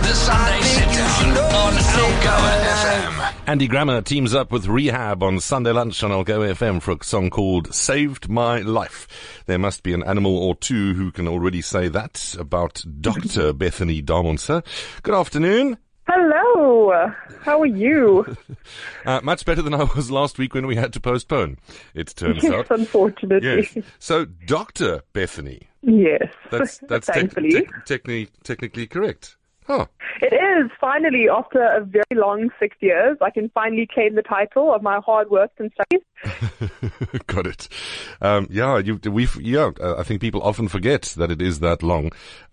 The Sunday Sit Down on Algoa FM. Andy Grammer teams up with Rehab on Sunday Lunch on Algoa FM for a song called Saved My Life. There must be an animal or two who can already say that about Dr. Bethany Darmonsa. Good afternoon. Hello. How are you? Much better than I was last week when we had to postpone, it turns out. Yes, unfortunately. Yes. So, Dr. Bethany. Yes. That's Thankfully. technically correct. Huh. It is. Finally, after a very long 6 years, I can finally claim the title of my hard work and studies. Got it. I think people often forget that it is that long.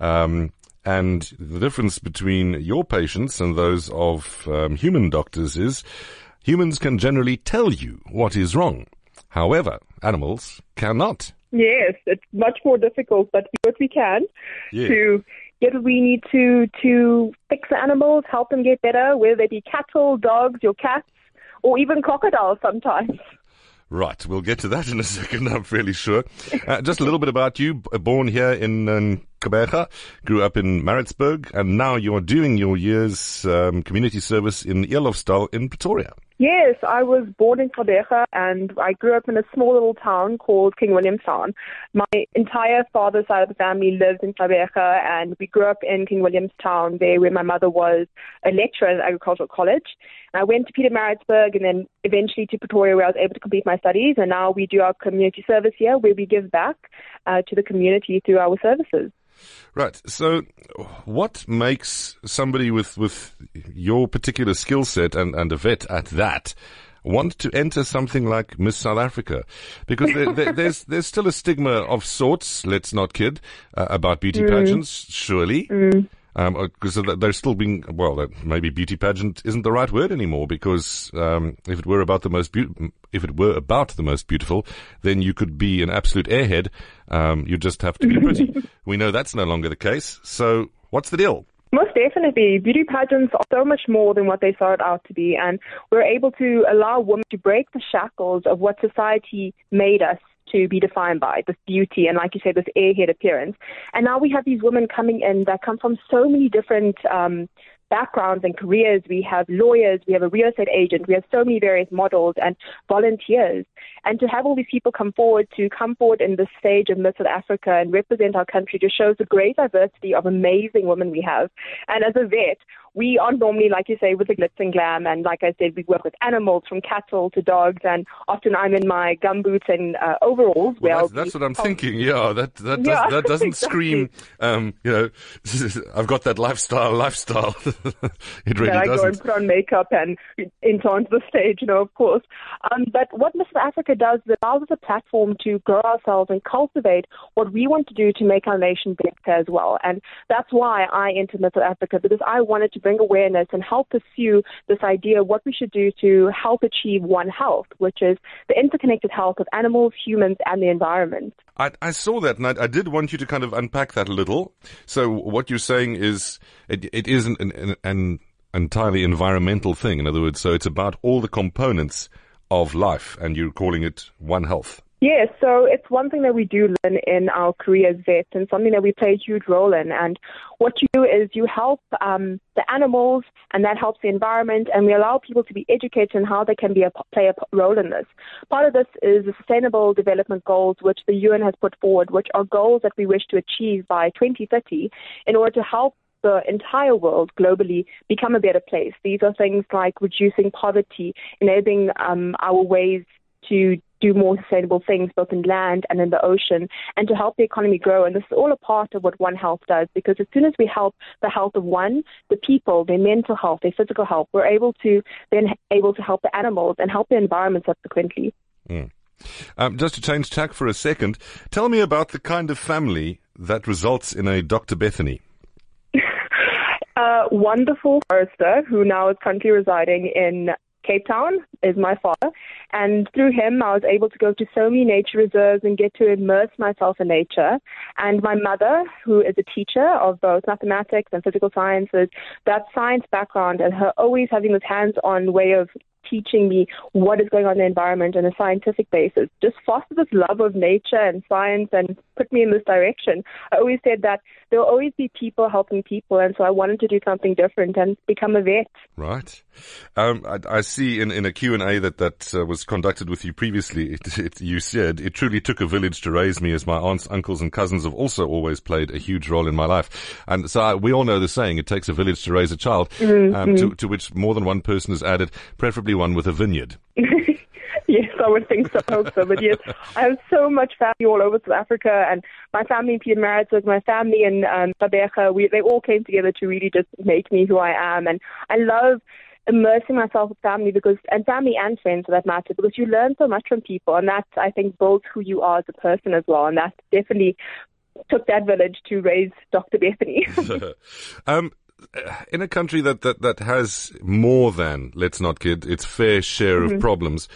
And the difference between your patients and those of human doctors is humans can generally tell you what is wrong. However, animals cannot. Yes, it's much more difficult, but we do what we can to get what we need to fix the animals, help them get better, whether they be cattle, dogs, your cats, or even crocodiles sometimes. Right, we'll get to that in a second, I'm fairly sure. Just a little bit about you. Born here in Gqeberha, grew up in Maritzburg, and now you're doing your year's community service in Eloffsdal in Pretoria. Yes, I was born in Gqeberha and I grew up in a small little town called King Williamstown. My entire father's side of the family lives in Gqeberha, and we grew up in King Williamstown there where my mother was a lecturer at agricultural college. I went to Pietermaritzburg and then eventually to Pretoria where I was able to complete my studies, and now we do our community service here where we give back to the community through our services. Right. So what makes somebody with your particular skill set and a vet at that want to enter something like Miss South Africa? Because there's still a stigma of sorts, let's not kid, about beauty pageants, surely. Because they're still being, maybe beauty pageant isn't the right word anymore, because if it were about the most beautiful, then you could be an absolute airhead. You just have to be pretty. We know that's no longer the case. So what's the deal? Most definitely. Beauty pageants are so much more than what they started out to be, and we're able to allow women to break the shackles of what society made us to be defined by, this beauty and, like you said, this airhead appearance. And now we have these women coming in that come from so many different backgrounds and careers. We have lawyers, we have a real estate agent, we have so many various models and volunteers. And to have all these people come forward in this stage of Miss South Africa and represent our country just shows the great diversity of amazing women we have. And as a vet, we aren't normally, like you say, with the glitz and glam. And like I said, we work with animals from cattle to dogs. And often I'm in my gumboots and overalls. Well, that's what I'm thinking. Yeah, that doesn't scream, I've got that lifestyle. It really doesn't. I go and put on makeup and enter onto the stage, of course. But what Miss South Africa does is it allows us a platform to grow ourselves and cultivate what we want to do to make our nation better as well. And that's why I entered Miss South Africa, because I wanted to bring awareness and help pursue this idea of what we should do to help achieve One Health, which is the interconnected health of animals, humans, and the environment. I saw that, and I did want you to kind of unpack that a little. So what you're saying is it is an entirely environmental thing. In other words, so it's about all the components of life, and you're calling it One Health. Yes, so it's one thing that we do learn in our career as vets and something that we play a huge role in. And what you do is you help the animals, and that helps the environment, and we allow people to be educated in how they can play a role in this. Part of this is the Sustainable Development Goals, which the UN has put forward, which are goals that we wish to achieve by 2030 in order to help the entire world globally become a better place. These are things like reducing poverty, enabling our ways to do more sustainable things both in land and in the ocean, and to help the economy grow. And this is all a part of what One Health does, because as soon as we help the health of one, the people, their mental health, their physical health, we're able to help the animals and help the environment subsequently. Just to change tack for a second, tell me about the kind of family that results in a Dr. Bethany. Wonderful forester who now is currently residing in Cape Town is my father, and through him I was able to go to so many nature reserves and get to immerse myself in nature. And my mother, who is a teacher of both mathematics and physical sciences, that science background and her always having this hands-on way of teaching me what is going on in the environment on a scientific basis just fostered this love of nature and science and put me in this direction. I always said that there will always be people helping people, and so I wanted to do something different and become a vet. Right. I see in a Q&A that was conducted with you previously, you said, "It truly took a village to raise me, as my aunts, uncles and cousins have also always played a huge role in my life." And so we all know the saying, it takes a village to raise a child, to which more than one person has added, preferably one with a vineyard. Yes, I would think so, hope so. But yes, I have so much family all over South Africa, and my family in Pietermaritzburg, my family in Gqeberha, they all came together to really just make me who I am. And I love immersing myself with family and family and friends for that matter, because you learn so much from people, and that, I think, builds who you are as a person as well. And that definitely took that village to raise Dr. Bethany. In a country that has more than, let's not kid, its fair share of problems,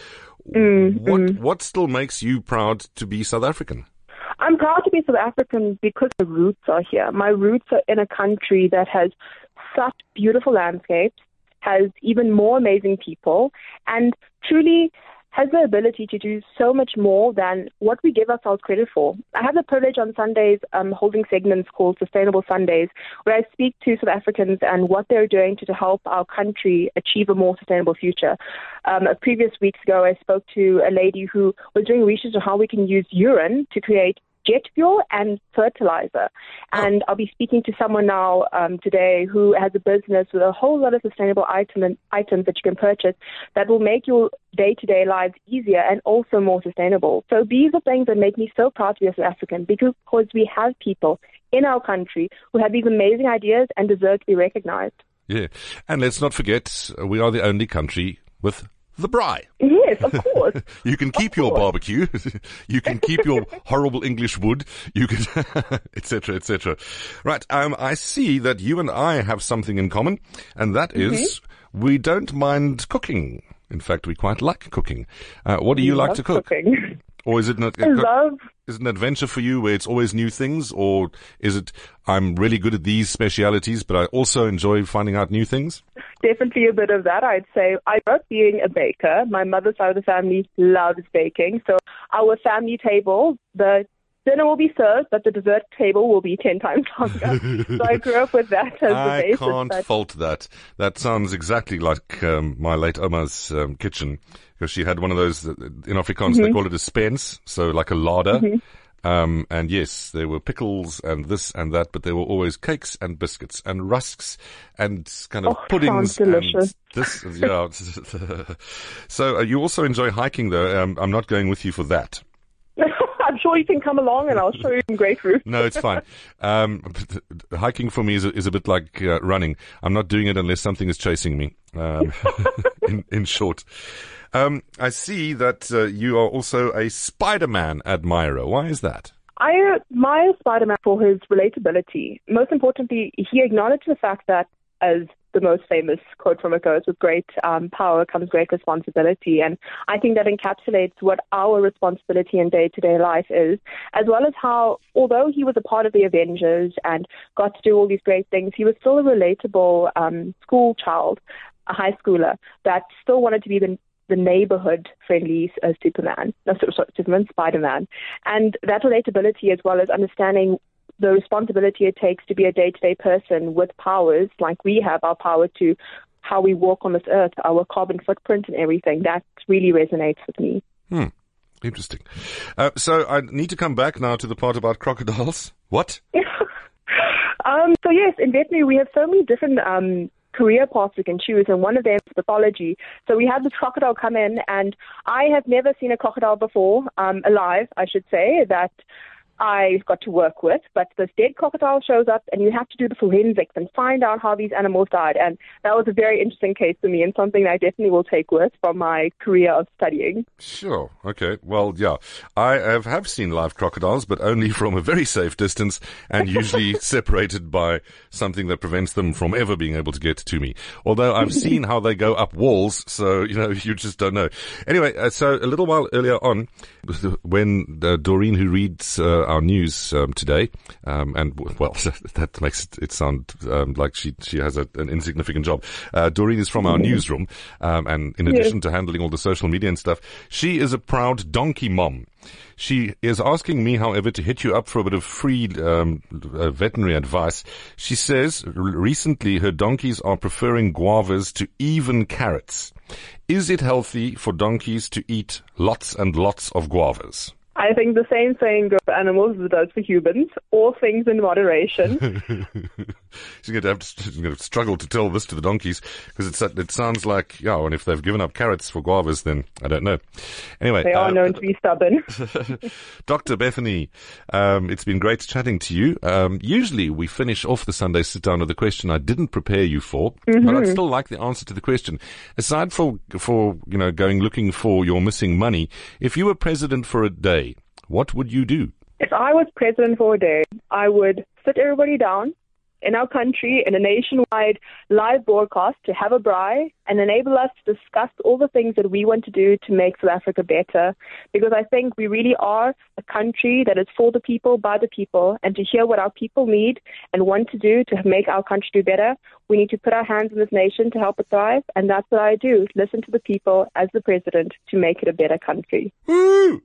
what still makes you proud to be South African? I'm proud to be South African because the roots are here. My roots are in a country that has such beautiful landscapes, has even more amazing people, and truly has the ability to do so much more than what we give ourselves credit for. I have the privilege on Sundays holding segments called Sustainable Sundays, where I speak to South Africans and what they're doing to help our country achieve a more sustainable future. Previous weeks ago, I spoke to a lady who was doing research on how we can use urine to create jet fuel and fertilizer. And I'll be speaking to someone now today who has a business with a whole lot of sustainable items that you can purchase that will make your day-to-day lives easier and also more sustainable. So these are things that make me so proud to be a South African, because we have people in our country who have these amazing ideas and deserve to be recognized. Yeah. And let's not forget, we are the only country with the braai. Yes, of course. You can keep your barbecue. You can keep your horrible English wood. You can, etc., etc. Right. I see that you and I have something in common, and that is we don't mind cooking. In fact, we quite like cooking. What do you like to cook? Cooking. Or is it not? Is it an adventure for you where it's always new things, or is it I'm really good at these specialities, but I also enjoy finding out new things? Definitely a bit of that, I'd say. I grew up being a baker. My mother's side of the family loves baking. So our family table, the dinner will be served, but the dessert table will be 10 times longer. So I grew up with that as the basis. I can't fault that. That sounds exactly like my late Oma's kitchen, because she had one of those, in Afrikaans they call it a spens, so like a larder. And yes, there were pickles and this and that, but there were always cakes and biscuits and rusks and kind of puddings. Delicious. And this, yeah. So you also enjoy hiking, though. I'm not going with you for that. I'm sure you can come along and I'll show you some great routes. No, it's fine. Hiking for me is a bit like running. I'm not doing it unless something is chasing me. In short. I see that you are also a Spider-Man admirer. Why is that? I admire Spider-Man for his relatability. Most importantly, he acknowledged the fact that, as the most famous quote from it goes, with great power comes great responsibility. And I think that encapsulates what our responsibility in day-to-day life is, as well as how, although he was a part of the Avengers and got to do all these great things, he was still a relatable school child, a high schooler, that still wanted to be the neighborhood-friendly Spider-Man. And that relatability, as well as understanding the responsibility it takes to be a day-to-day person with powers, like we have our power to how we walk on this earth, our carbon footprint and everything, that really resonates with me. Interesting. So I need to come back now to the part about crocodiles. What? So yes, in veterinary we have so many different career paths we can choose, and one of them is pathology. So we had this crocodile come in, and I have never seen a crocodile before, alive, I should say, that I got to work with, but this dead crocodile shows up and you have to do the forensics and find out how these animals died. And that was a very interesting case for me and something I definitely will take with from my career of studying. Sure. Okay. Well, yeah, I have seen live crocodiles, but only from a very safe distance and usually separated by something that prevents them from ever being able to get to me. Although I've seen how they go up walls, so, you just don't know. Anyway, so a little while earlier on, when Doreen, who reads our news today, and well, that makes it sound like she has an insignificant job. Doreen is from our newsroom, and in addition to handling all the social media and stuff, she is a proud donkey mom. She is asking me, however, to hit you up for a bit of free veterinary advice. She says recently her donkeys are preferring guavas to even carrots. Is it healthy for donkeys to eat lots and lots of guavas? I think the same saying goes for animals as it does for humans. All things in moderation. She's going to struggle to tell this to the donkeys because it sounds like, and if they've given up carrots for guavas, then I don't know. Anyway. They are known to be stubborn. Dr. Bethany, it's been great chatting to you. Usually we finish off the Sunday sit down with a question I didn't prepare you for, but I'd still like the answer to the question. Aside for going looking for your missing money, if you were president for a day, what would you do? If I was president for a day, I would sit everybody down in our country in a nationwide live broadcast to have a braai and enable us to discuss all the things that we want to do to make South Africa better. Because I think we really are a country that is for the people, by the people, and to hear what our people need and want to do to make our country do better, we need to put our hands in this nation to help it thrive. And that's what I do, listen to the people as the president to make it a better country. Woo!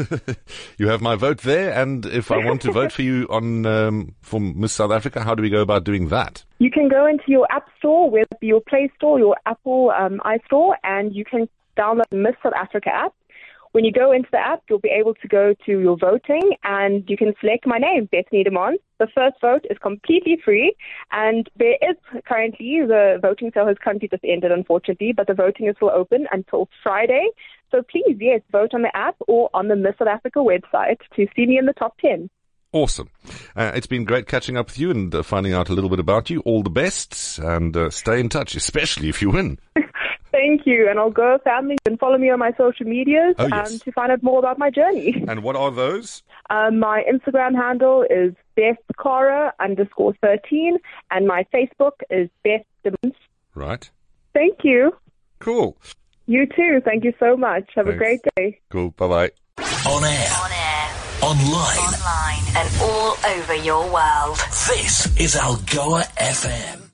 You have my vote there, and if I want to vote for you for Miss South Africa, how do we go about doing that? You can go into your app store, whether it be your Play Store, your Apple iStore, and you can download the Miss South Africa app. When you go into the app, you'll be able to go to your voting, and you can select my name, Bethany Demons. The first vote is completely free, and there is currently, the voting sale has currently just ended, unfortunately, but the voting is still open until Friday. So please, yes, vote on the app or on the Miss South Africa website to see me in the top 10. Awesome. It's been great catching up with you and finding out a little bit about you. All the best, and stay in touch, especially if you win. Thank you. And I'll go family and follow me on my social medias to find out more about my journey. And what are those? My Instagram handle is BethCara_13 and my Facebook is Beth Demons. Right. Thank you. Cool. You too. Thank you so much. Have a great day. Cool. Bye-bye. On air. Online. And all over your world. This is Algoa FM.